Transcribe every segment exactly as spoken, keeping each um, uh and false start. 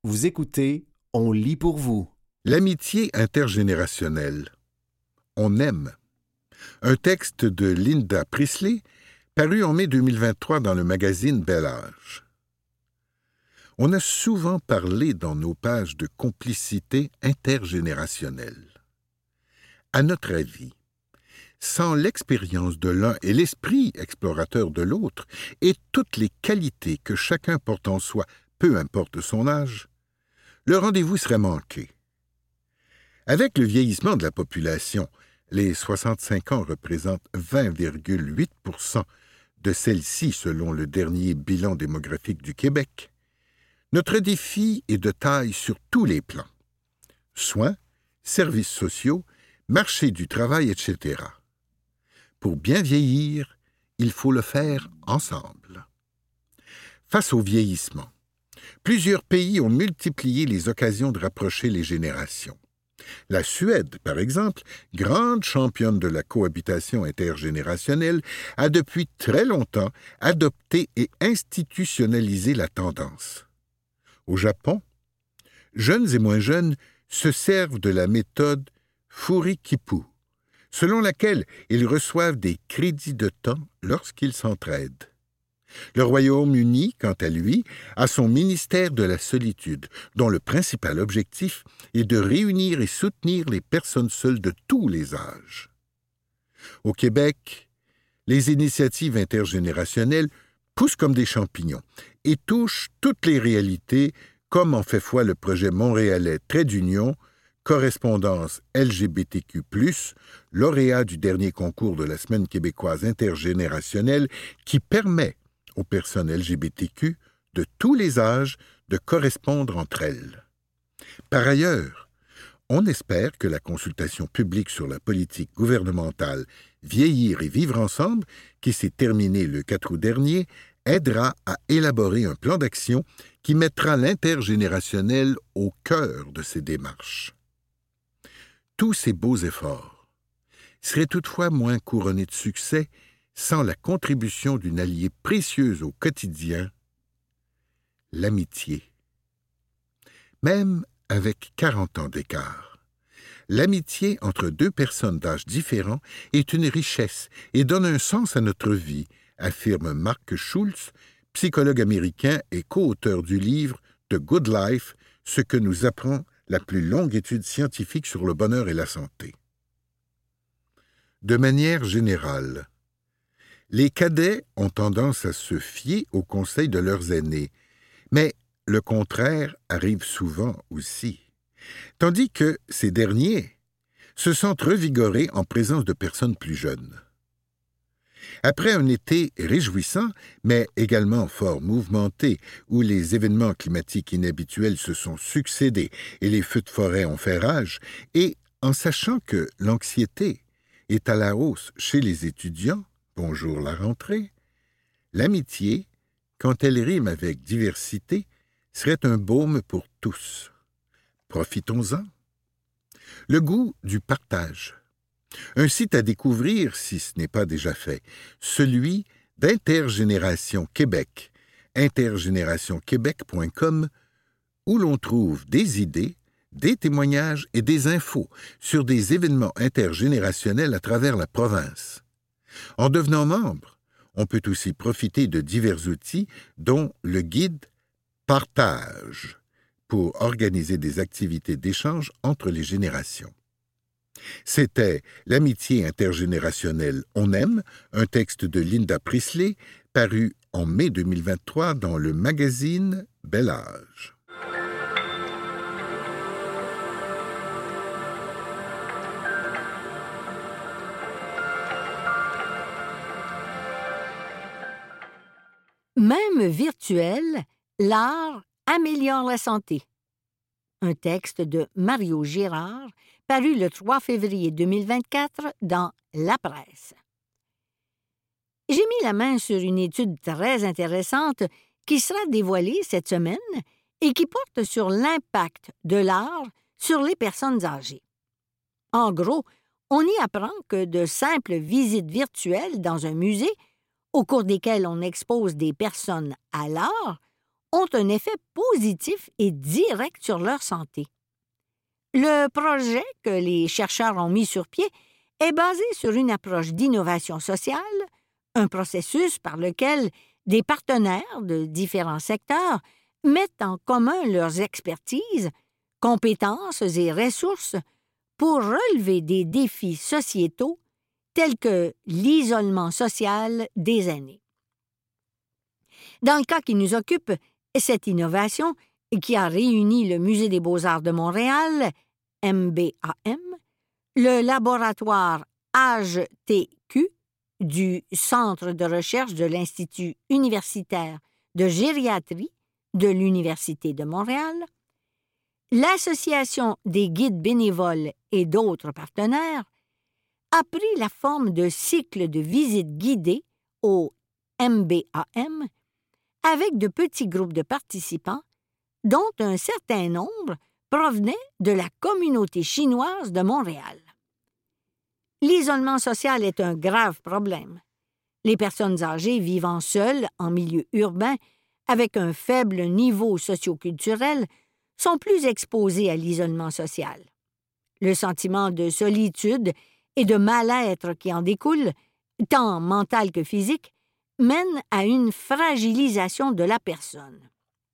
Vous écoutez, on lit pour vous. L'amitié intergénérationnelle. On aime. Un texte de Linda Priestley, paru en mai deux mille vingt-trois dans le magazine Bel Âge. On a souvent parlé dans nos pages de complicité intergénérationnelle. À notre avis, sans l'expérience de l'un et l'esprit explorateur de l'autre, et toutes les qualités que chacun porte en soi, peu importe son âge, le rendez-vous serait manqué. Avec le vieillissement de la population, les soixante-cinq ans représentent vingt virgule huit pour cent de celle-ci selon le dernier bilan démographique du Québec. Notre défi est de taille sur tous les plans. Soins, services sociaux, marché du travail, et cetera. Pour bien vieillir, il faut le faire ensemble. Face au vieillissement, plusieurs pays ont multiplié les occasions de rapprocher les générations. La Suède, par exemple, grande championne de la cohabitation intergénérationnelle, a depuis très longtemps adopté et institutionnalisé la tendance. Au Japon, jeunes et moins jeunes se servent de la méthode Furikipu, selon laquelle ils reçoivent des crédits de temps lorsqu'ils s'entraident. Le Royaume-Uni, quant à lui, a son ministère de la solitude, dont le principal objectif est de réunir et soutenir les personnes seules de tous les âges. Au Québec, les initiatives intergénérationnelles poussent comme des champignons et touchent toutes les réalités, comme en fait foi le projet montréalais Trait d'Union, correspondance L G B T Q plus, lauréat du dernier concours de la Semaine québécoise intergénérationnelle, qui permet aux personnes L G B T Q de tous les âges de correspondre entre elles. Par ailleurs, on espère que la consultation publique sur la politique gouvernementale Vieillir et vivre ensemble, qui s'est terminée le quatre août dernier, aidera à élaborer un plan d'action qui mettra l'intergénérationnel au cœur de ces démarches. Tous ces beaux efforts seraient toutefois moins couronnés de succès sans la contribution d'une alliée précieuse au quotidien, l'amitié. Même avec quarante ans d'écart, l'amitié entre deux personnes d'âge différents est une richesse et donne un sens à notre vie, affirme Mark Schultz, psychologue américain et co-auteur du livre The Good Life, ce que nous apprend la plus longue étude scientifique sur le bonheur et la santé. De manière générale, les cadets ont tendance à se fier aux conseils de leurs aînés, mais le contraire arrive souvent aussi, tandis que ces derniers se sentent revigorés en présence de personnes plus jeunes. Après un été réjouissant, mais également fort mouvementé, où les événements climatiques inhabituels se sont succédés et les feux de forêt ont fait rage, et en sachant que l'anxiété est à la hausse chez les étudiants, bonjour la rentrée, l'amitié, quand elle rime avec diversité, serait un baume pour tous. Profitons-en. Le goût du partage. Un site à découvrir, si ce n'est pas déjà fait, celui d'Intergénération Québec, intergénération québec point com, où l'on trouve des idées, des témoignages et des infos sur des événements intergénérationnels à travers la province. En devenant membre, on peut aussi profiter de divers outils, dont le guide Partage, pour organiser des activités d'échange entre les générations. C'était L'amitié intergénérationnelle, on aime, un texte de Linda Priestley, paru en mai deux mille vingt-trois dans le magazine Bel Âge. Même virtuel, l'art améliore la santé. Un texte de Mario Girard, paru le trois février deux mille vingt-quatre dans La Presse. J'ai mis la main sur une étude très intéressante qui sera dévoilée cette semaine et qui porte sur l'impact de l'art sur les personnes âgées. En gros, on y apprend que de simples visites virtuelles dans un musée, au cours desquelles on expose des personnes à l'art, ont un effet positif et direct sur leur santé. Le projet que les chercheurs ont mis sur pied est basé sur une approche d'innovation sociale, un processus par lequel des partenaires de différents secteurs mettent en commun leurs expertises, compétences et ressources pour relever des défis sociétaux tels que l'isolement social des aînés. Dans le cas qui nous occupe, cette innovation, qui a réuni le Musée des beaux-arts de Montréal, M B A M, le laboratoire A G T Q du Centre de recherche de l'Institut universitaire de gériatrie de l'Université de Montréal, l'Association des guides bénévoles et d'autres partenaires, a pris la forme de cycles de visites guidées au M B A M avec de petits groupes de participants dont un certain nombre provenaient de la communauté chinoise de Montréal. L'isolement social est un grave problème. Les personnes âgées vivant seules en milieu urbain avec un faible niveau socio-culturel sont plus exposées à l'isolement social. Le sentiment de solitude et de mal-être qui en découle, tant mental que physique, mène à une fragilisation de la personne.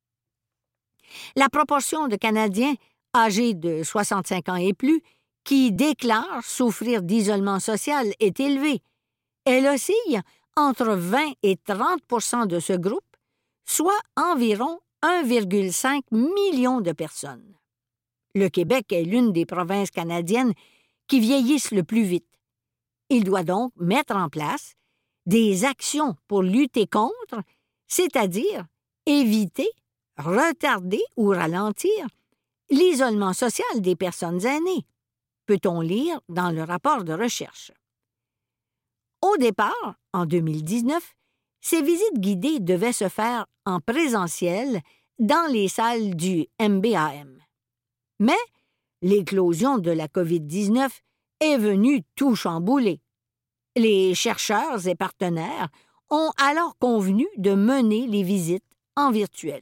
La proportion de Canadiens âgés de soixante-cinq ans et plus qui déclarent souffrir d'isolement social est élevée. Elle oscille entre vingt et trente pour cent de ce groupe, soit environ un virgule cinq million de personnes. Le Québec est l'une des provinces canadiennes qui vieillissent le plus vite. Il doit donc mettre en place des actions pour lutter contre, c'est-à-dire éviter, retarder ou ralentir l'isolement social des personnes aînées, peut-on lire dans le rapport de recherche. Au départ, en deux mille dix-neuf, ces visites guidées devaient se faire en présentiel dans les salles du M B A M. Mais l'éclosion de la covid dix-neuf est venue tout chambouler. Les chercheurs et partenaires ont alors convenu de mener les visites en virtuel.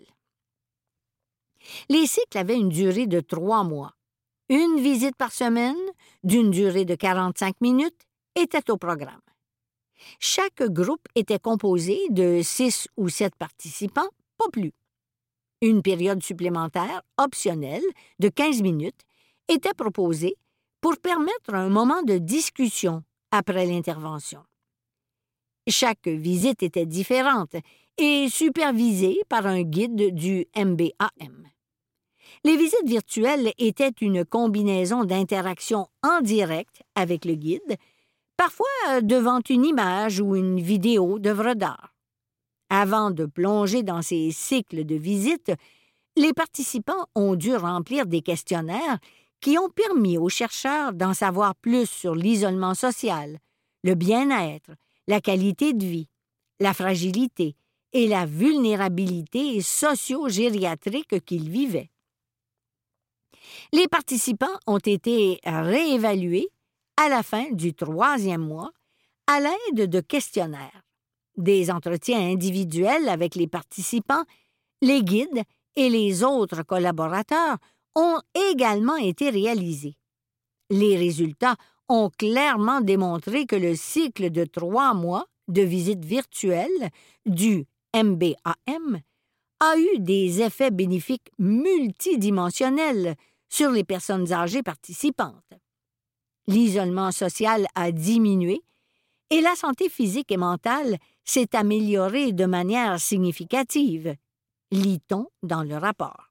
Les cycles avaient une durée de trois mois. Une visite par semaine, d'une durée de quarante-cinq minutes, était au programme. Chaque groupe était composé de six ou sept participants, pas plus. Une période supplémentaire, optionnelle, de quinze minutes, était proposée pour permettre un moment de discussion après l'intervention. Chaque visite était différente et supervisée par un guide du M B A M. Les visites virtuelles étaient une combinaison d'interactions en direct avec le guide, parfois devant une image ou une vidéo d'œuvre d'art. Avant de plonger dans ces cycles de visites, les participants ont dû remplir des questionnaires qui ont permis aux chercheurs d'en savoir plus sur l'isolement social, le bien-être, la qualité de vie, la fragilité et la vulnérabilité socio-gériatrique qu'ils vivaient. Les participants ont été réévalués à la fin du troisième mois à l'aide de questionnaires, des entretiens individuels avec les participants, les guides et les autres collaborateurs ont également été réalisés. Les résultats ont clairement démontré que le cycle de trois mois de visite virtuelle du M B A M a eu des effets bénéfiques multidimensionnels sur les personnes âgées participantes. L'isolement social a diminué et la santé physique et mentale s'est améliorée de manière significative, lit-on dans le rapport.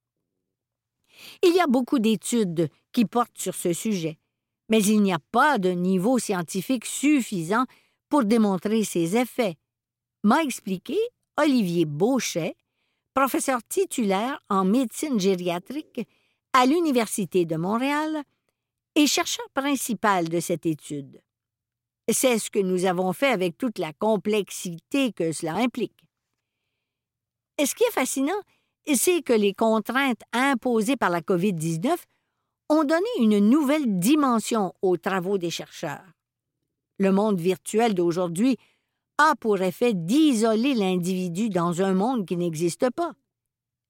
Il y a beaucoup d'études qui portent sur ce sujet, mais il n'y a pas de niveau scientifique suffisant pour démontrer ces effets, m'a expliqué Olivier Beauchet, professeur titulaire en médecine gériatrique à l'Université de Montréal et chercheur principal de cette étude. C'est ce que nous avons fait avec toute la complexité que cela implique. Et ce qui est fascinant, c'est que les contraintes imposées par la covid dix-neuf ont donné une nouvelle dimension aux travaux des chercheurs. Le monde virtuel d'aujourd'hui a pour effet d'isoler l'individu dans un monde qui n'existe pas,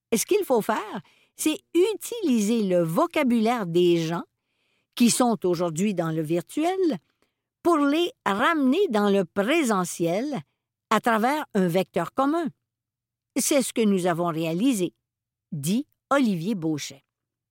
ce qu'il faut faire, c'est utiliser le vocabulaire des gens qui sont aujourd'hui dans le virtuel pour les ramener dans le présentiel à travers un vecteur commun. C'est ce que nous avons réalisé, dit Olivier Beauchet.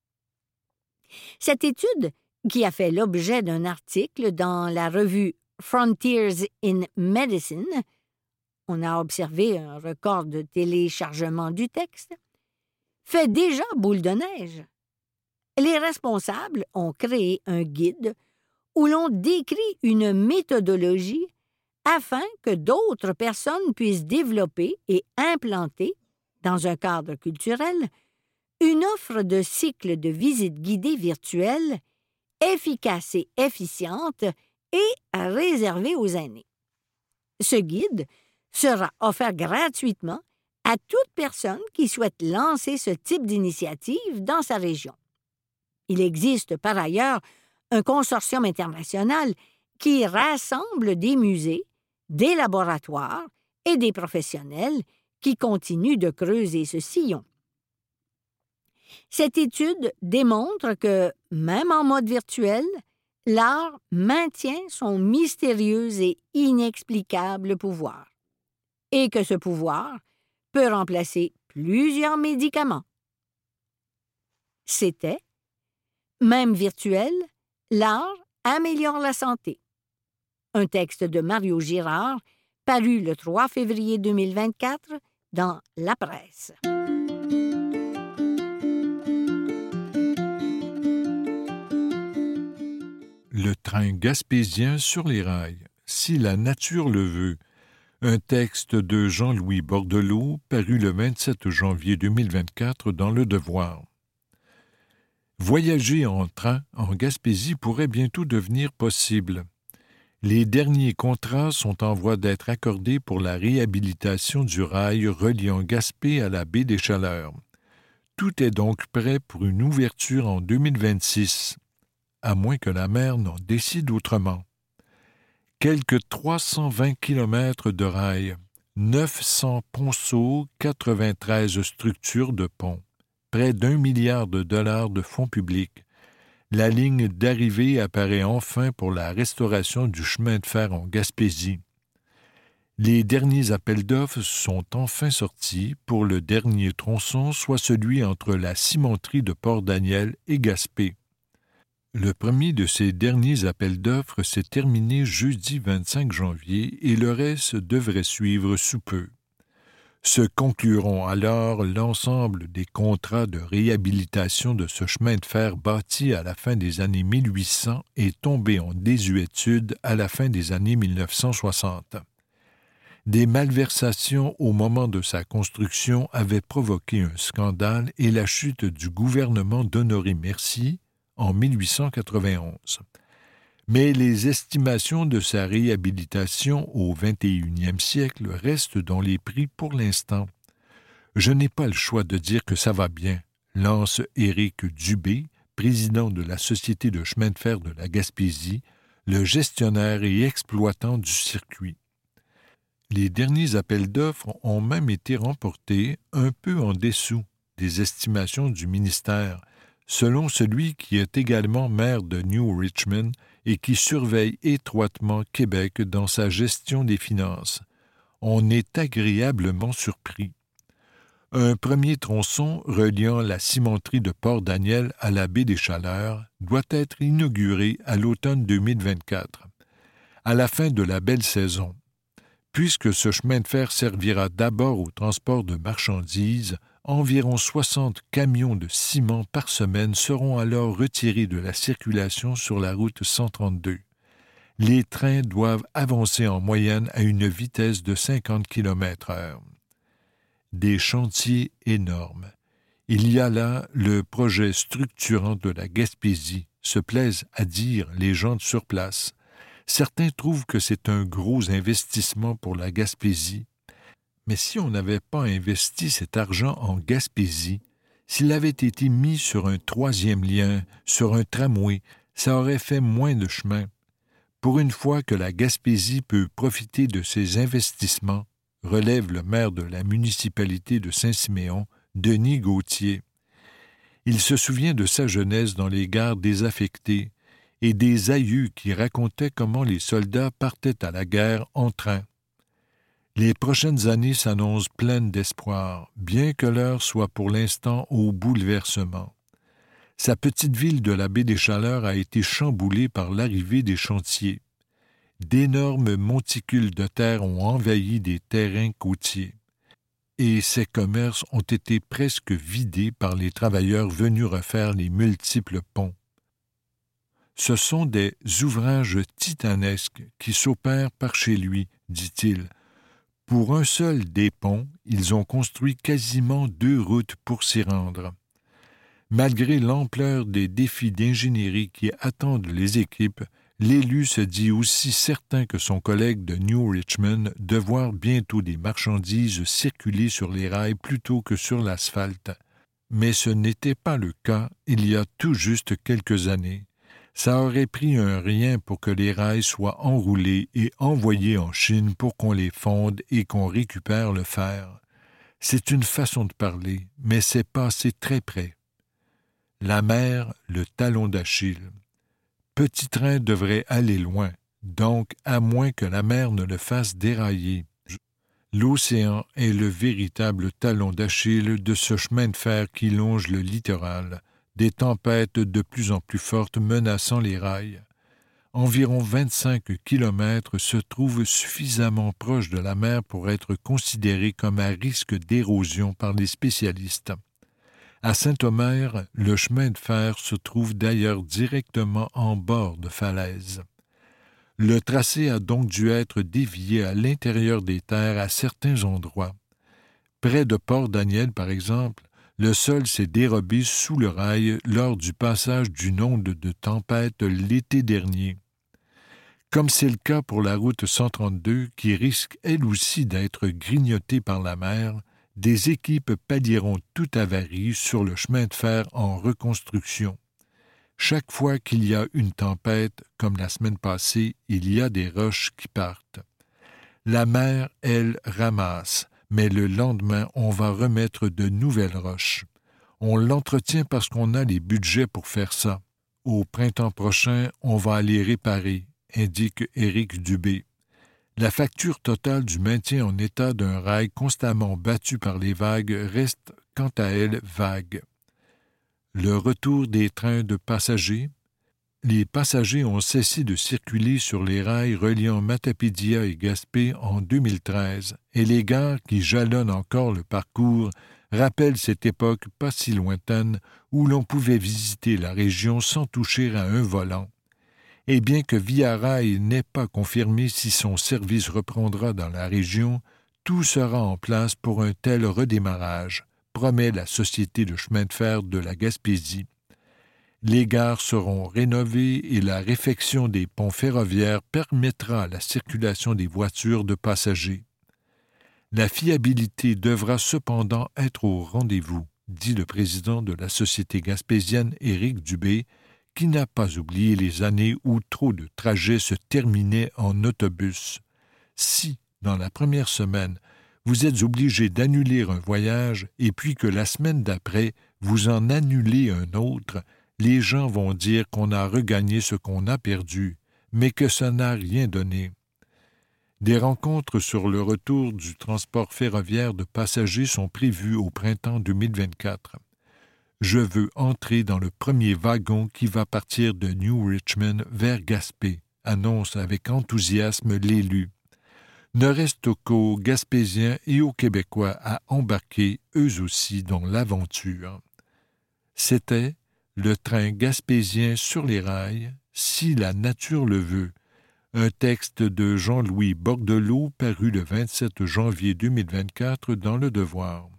Cette étude, qui a fait l'objet d'un article dans la revue Frontiers in Medicine, on a observé un record de téléchargement du texte, fait déjà boule de neige. Les responsables ont créé un guide où l'on décrit une méthodologie afin que d'autres personnes puissent développer et implanter, dans un cadre culturel, une offre de cycle de visites guidées virtuelles efficace et efficiente et réservée aux aînés. Ce guide sera offert gratuitement à toute personne qui souhaite lancer ce type d'initiative dans sa région. Il existe par ailleurs un consortium international qui rassemble des musées, des laboratoires et des professionnels qui continuent de creuser ce sillon. Cette étude démontre que, même en mode virtuel, l'art maintient son mystérieux et inexplicable pouvoir, et que ce pouvoir peut remplacer plusieurs médicaments. C'était « Même virtuel, l'art améliore la santé ». Un texte de Mario Girard, paru le trois février deux mille vingt-quatre dans La Presse. Le train gaspésien sur les rails, si la nature le veut. Un texte de Jean-Louis Bordelot, paru le vingt-sept janvier deux mille vingt-quatre dans Le Devoir. Voyager en train en Gaspésie pourrait bientôt devenir possible. Les derniers contrats sont en voie d'être accordés pour la réhabilitation du rail reliant Gaspé à la baie des Chaleurs. Tout est donc prêt pour une ouverture en deux mille vingt-six, à moins que la mer n'en décide autrement. Quelques trois cent vingt kilomètres de rail, neuf cents ponceaux, quatre-vingt-treize structures de ponts, près d'un milliard de dollars de fonds publics. La ligne d'arrivée apparaît enfin pour la restauration du chemin de fer en Gaspésie. Les derniers appels d'offres sont enfin sortis pour le dernier tronçon, soit celui entre la cimenterie de Port-Daniel et Gaspé. Le premier de ces derniers appels d'offres s'est terminé jeudi vingt-cinq janvier et le reste devrait suivre sous peu. Se concluront alors l'ensemble des contrats de réhabilitation de ce chemin de fer bâti à la fin des années mille huit cents et tombé en désuétude à la fin des années mille neuf cent soixante. Des malversations au moment de sa construction avaient provoqué un scandale et la chute du gouvernement d'Honoré Mercier en mille huit cent quatre-vingt-onze. Mais les estimations de sa réhabilitation au vingt et unième siècle restent dans les prix pour l'instant. Je n'ai pas le choix de dire que ça va bien, lance Éric Dubé, président de la Société de chemin de fer de la Gaspésie, le gestionnaire et exploitant du circuit. Les derniers appels d'offres ont même été remportés un peu en dessous des estimations du ministère, selon celui qui est également maire de New Richmond et qui surveille étroitement Québec dans sa gestion des finances. On est agréablement surpris. Un premier tronçon reliant la cimenterie de Port-Daniel à la baie des Chaleurs doit être inauguré à l'automne deux mille vingt-quatre, à la fin de la belle saison. Puisque ce chemin de fer servira d'abord au transport de marchandises, environ soixante camions de ciment par semaine seront alors retirés de la circulation sur la route cent trente-deux. Les trains doivent avancer en moyenne à une vitesse de cinquante kilomètres heure. Des chantiers énormes. Il y a là le projet structurant de la Gaspésie, se plaisent à dire les gens sur place. Certains trouvent que c'est un gros investissement pour la Gaspésie. Mais si on n'avait pas investi cet argent en Gaspésie, s'il avait été mis sur un troisième lien, sur un tramway, ça aurait fait moins de chemin. Pour une fois que la Gaspésie peut profiter de ces investissements, relève le maire de la municipalité de Saint-Siméon, Denis Gauthier. Il se souvient de sa jeunesse dans les gares désaffectées et des aïeux qui racontaient comment les soldats partaient à la guerre en train. Les prochaines années s'annoncent pleines d'espoir, bien que l'heure soit pour l'instant au bouleversement. Sa petite ville de la baie des Chaleurs a été chamboulée par l'arrivée des chantiers. D'énormes monticules de terre ont envahi des terrains côtiers, et ses commerces ont été presque vidés par les travailleurs venus refaire les multiples ponts. Ce sont des ouvrages titanesques qui s'opèrent par chez lui, dit-il. Pour un seul des ponts, ils ont construit quasiment deux routes pour s'y rendre. Malgré l'ampleur des défis d'ingénierie qui attendent les équipes, l'élu se dit aussi certain que son collègue de New Richmond de voir bientôt des marchandises circuler sur les rails plutôt que sur l'asphalte. Mais ce n'était pas le cas il y a tout juste quelques années. Ça aurait pris un rien pour que les rails soient enroulés et envoyés en Chine pour qu'on les fonde et qu'on récupère le fer. C'est une façon de parler, mais c'est passé très près. La mer, le talon d'Achille. Petit train devrait aller loin, donc à moins que la mer ne le fasse dérailler. L'océan est le véritable talon d'Achille de ce chemin de fer qui longe le littoral, des tempêtes de plus en plus fortes menaçant les rails. Environ vingt-cinq kilomètres se trouvent suffisamment proches de la mer pour être considérés comme à risque d'érosion par les spécialistes. À Saint-Omer, le chemin de fer se trouve d'ailleurs directement en bord de falaise. Le tracé a donc dû être dévié à l'intérieur des terres à certains endroits. Près de Port-Daniel, par exemple, le sol s'est dérobé sous le rail lors du passage d'une onde de tempête l'été dernier. Comme c'est le cas pour la route cent trente-deux, qui risque elle aussi d'être grignotée par la mer, des équipes pallieront toute avarie sur le chemin de fer en reconstruction. Chaque fois qu'il y a une tempête, comme la semaine passée, il y a des roches qui partent. La mer, elle, ramasse, mais le lendemain, on va remettre de nouvelles roches. On l'entretient parce qu'on a les budgets pour faire ça. Au printemps prochain, on va aller réparer, indique Éric Dubé. La facture totale du maintien en état d'un rail constamment battu par les vagues reste, quant à elle, vague. Le retour des trains de passagers. Les passagers ont cessé de circuler sur les rails reliant Matapédia et Gaspé en deux mille treize, et les gares qui jalonnent encore le parcours rappellent cette époque pas si lointaine où l'on pouvait visiter la région sans toucher à un volant. Et bien que Via Rail n'ait pas confirmé si son service reprendra dans la région, tout sera en place pour un tel redémarrage, promet la Société de chemin de fer de la Gaspésie. Les gares seront rénovées et la réfection des ponts ferroviaires permettra la circulation des voitures de passagers. La fiabilité devra cependant être au rendez-vous, dit le président de la Société gaspésienne Éric Dubé, qui n'a pas oublié les années où trop de trajets se terminaient en autobus. Si, dans la première semaine, vous êtes obligé d'annuler un voyage et puis que la semaine d'après, vous en annulez un autre, les gens vont dire qu'on a regagné ce qu'on a perdu, mais que ça n'a rien donné. Des rencontres sur le retour du transport ferroviaire de passagers sont prévues au printemps deux mille vingt-quatre. Je veux entrer dans le premier wagon qui va partir de New Richmond vers Gaspé, annonce avec enthousiasme l'élu. Ne reste qu'aux Gaspésiens et aux Québécois à embarquer eux aussi dans l'aventure. C'était le train gaspésien sur les rails, si la nature le veut. Un texte de Jean-Louis Bordelot paru le vingt-sept janvier deux mille vingt-quatre dans Le Devoir.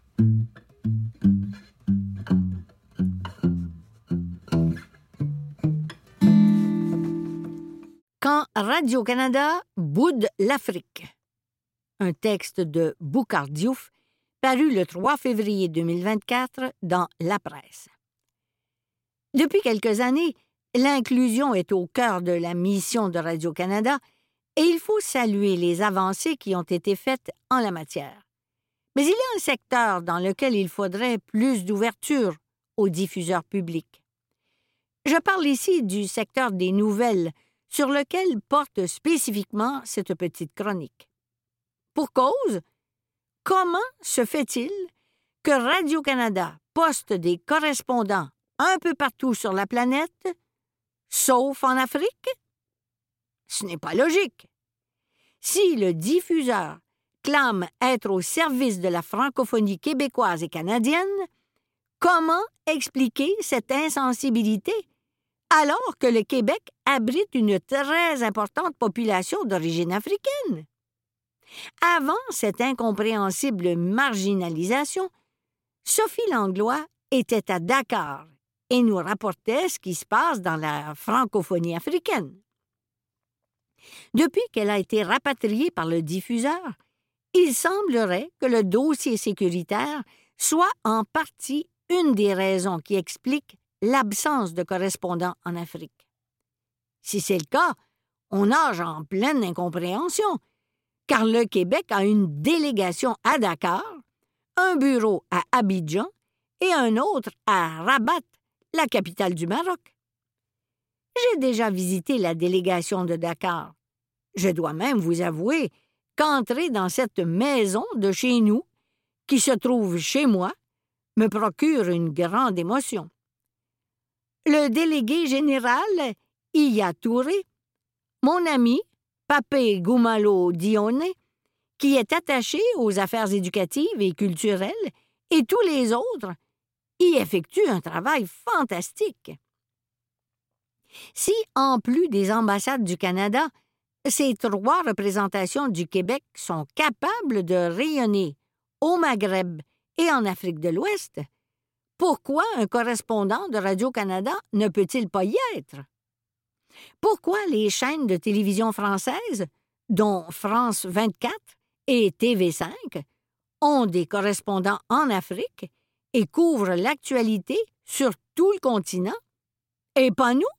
Quand Radio-Canada boude l'Afrique. Un texte de Boukhar Diouf paru le trois février deux mille vingt-quatre dans La Presse. Depuis quelques années, l'inclusion est au cœur de la mission de Radio-Canada et il faut saluer les avancées qui ont été faites en la matière. Mais il y a un secteur dans lequel il faudrait plus d'ouverture aux diffuseurs publics. Je parle ici du secteur des nouvelles, sur lequel porte spécifiquement cette petite chronique. Pour cause, comment se fait-il que Radio-Canada poste des correspondants un peu partout sur la planète, sauf en Afrique? Ce n'est pas logique. Si le diffuseur clame être au service de la francophonie québécoise et canadienne, comment expliquer cette insensibilité alors que le Québec abrite une très importante population d'origine africaine? Avant cette incompréhensible marginalisation, Sophie Langlois était à Dakar et nous rapportait ce qui se passe dans la francophonie africaine. Depuis qu'elle a été rapatriée par le diffuseur, il semblerait que le dossier sécuritaire soit en partie une des raisons qui expliquent l'absence de correspondants en Afrique. Si c'est le cas, on nage en pleine incompréhension, car le Québec a une délégation à Dakar, un bureau à Abidjan et un autre à Rabat, la capitale du Maroc. J'ai déjà visité la délégation de Dakar. Je dois même vous avouer qu'entrer dans cette maison de chez nous, qui se trouve chez moi, me procure une grande émotion. Le délégué général, Iya Touré, mon ami, Papé Goumalo Dione, qui est attaché aux affaires éducatives et culturelles, et tous les autres, y effectuent un travail fantastique. Si, en plus des ambassades du Canada, ces trois représentations du Québec sont capables de rayonner au Maghreb et en Afrique de l'Ouest, pourquoi un correspondant de Radio-Canada ne peut-il pas y être? Pourquoi les chaînes de télévision françaises, dont France vingt-quatre et T V cinq, ont des correspondants en Afrique et couvrent l'actualité sur tout le continent, et pas nous?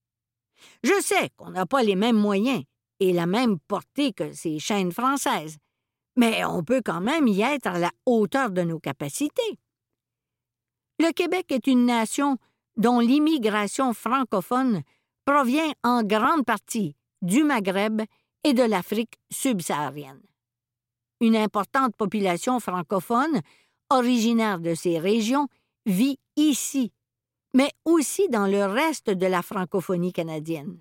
Je sais qu'on n'a pas les mêmes moyens et la même portée que ces chaînes françaises, mais on peut quand même y être à la hauteur de nos capacités. Le Québec est une nation dont l'immigration francophone provient en grande partie du Maghreb et de l'Afrique subsaharienne. Une importante population francophone, originaire de ces régions, vit ici, mais aussi dans le reste de la francophonie canadienne.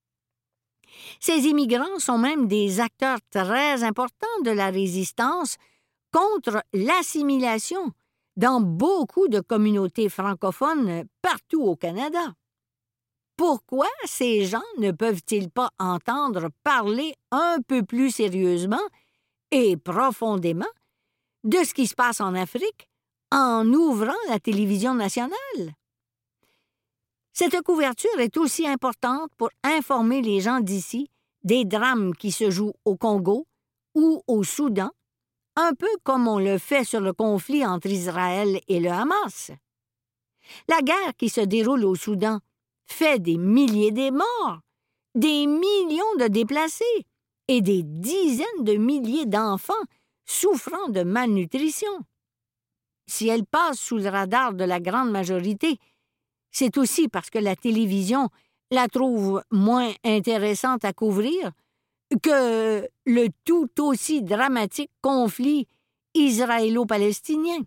Ces immigrants sont même des acteurs très importants de la résistance contre l'assimilation dans beaucoup de communautés francophones partout au Canada. Pourquoi ces gens ne peuvent-ils pas entendre parler un peu plus sérieusement et profondément de ce qui se passe en Afrique en ouvrant la télévision nationale? Cette couverture est aussi importante pour informer les gens d'ici des drames qui se jouent au Congo ou au Soudan, un peu comme on le fait sur le conflit entre Israël et le Hamas. La guerre qui se déroule au Soudan fait des milliers de morts, des millions de déplacés et des dizaines de milliers d'enfants souffrant de malnutrition. Si elle passe sous le radar de la grande majorité, c'est aussi parce que la télévision la trouve moins intéressante à couvrir que le tout aussi dramatique conflit israélo-palestinien.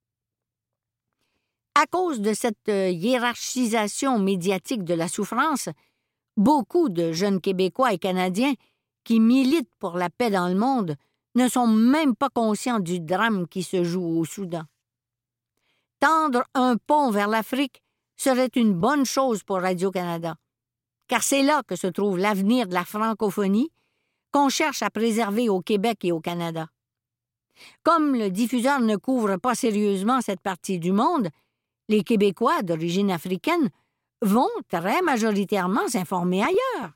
À cause de cette hiérarchisation médiatique de la souffrance, beaucoup de jeunes Québécois et Canadiens qui militent pour la paix dans le monde ne sont même pas conscients du drame qui se joue au Soudan. Tendre un pont vers l'Afrique serait une bonne chose pour Radio-Canada, car c'est là que se trouve l'avenir de la francophonie qu'on cherche à préserver au Québec et au Canada. Comme le diffuseur ne couvre pas sérieusement cette partie du monde, les Québécois d'origine africaine vont très majoritairement s'informer ailleurs.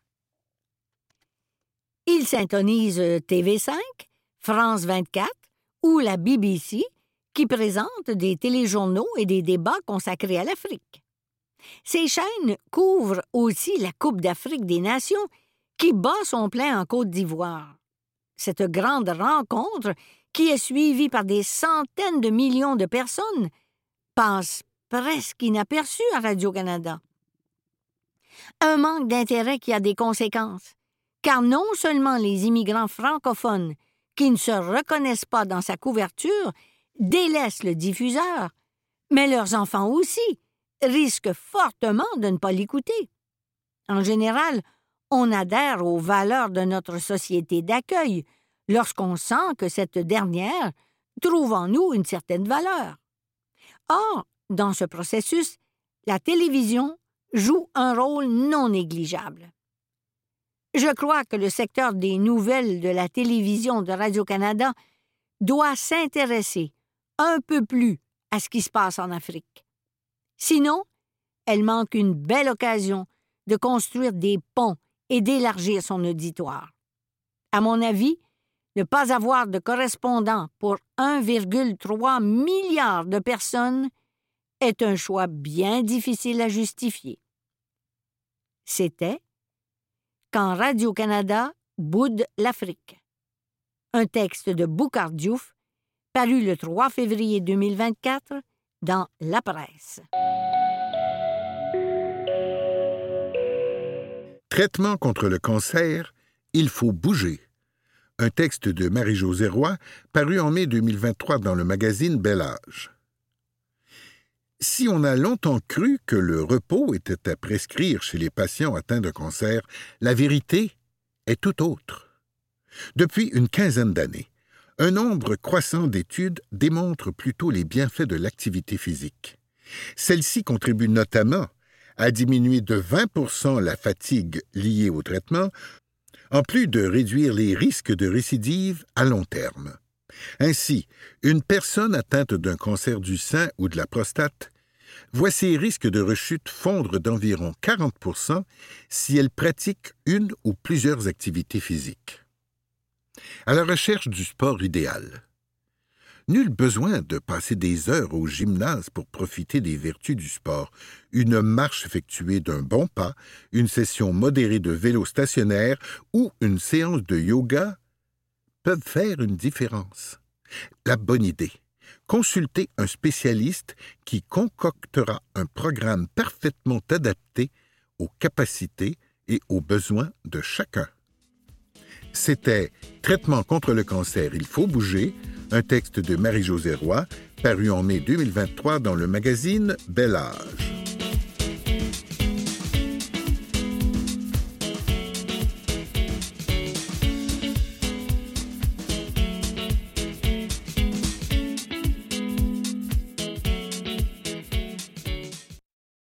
Ils syntonisent T V cinq, France vingt-quatre ou la B B C qui présentent des téléjournaux et des débats consacrés à l'Afrique. Ces chaînes couvrent aussi la Coupe d'Afrique des Nations qui bat son plein en Côte d'Ivoire. Cette grande rencontre qui est suivi par des centaines de millions de personnes, passe presque inaperçu à Radio-Canada. Un manque d'intérêt qui a des conséquences, car non seulement les immigrants francophones qui ne se reconnaissent pas dans sa couverture délaissent le diffuseur, mais leurs enfants aussi risquent fortement de ne pas l'écouter. En général, on adhère aux valeurs de notre société d'accueil lorsqu'on sent que cette dernière trouve en nous une certaine valeur. Or, dans ce processus, la télévision joue un rôle non négligeable. Je crois que le secteur des nouvelles de la télévision de Radio-Canada doit s'intéresser un peu plus à ce qui se passe en Afrique. Sinon, elle manque une belle occasion de construire des ponts et d'élargir son auditoire. À mon avis, ne pas avoir de correspondant pour un virgule trois milliard de personnes est un choix bien difficile à justifier. C'était Quand Radio-Canada boude l'Afrique. Un texte de Boukhar Diouf, paru le trois février deux mille vingt-quatre dans La Presse. Traitement contre le cancer, il faut bouger. Un texte de Marie-Josée Roy, paru en mai deux mille vingt-trois dans le magazine Bel Âge. Si on a longtemps cru que le repos était à prescrire chez les patients atteints de cancer, la vérité est tout autre. Depuis une quinzaine d'années, un nombre croissant d'études démontre plutôt les bienfaits de l'activité physique. Celle-ci contribue notamment à diminuer de vingt pour cent la fatigue liée au traitement, en plus de réduire les risques de récidive à long terme. Ainsi, une personne atteinte d'un cancer du sein ou de la prostate voit ses risques de rechute fondre d'environ quarante pour cent si elle pratique une ou plusieurs activités physiques. À la recherche du sport idéal. Nul besoin de passer des heures au gymnase pour profiter des vertus du sport. Une marche effectuée d'un bon pas, une session modérée de vélo stationnaire ou une séance de yoga peuvent faire une différence. La bonne idée, consultez un spécialiste qui concoctera un programme parfaitement adapté aux capacités et aux besoins de chacun. C'était Traitement contre le cancer, il faut bouger, un texte de Marie-Josée Roy, paru en mai deux mille vingt-trois dans le magazine Bel Âge.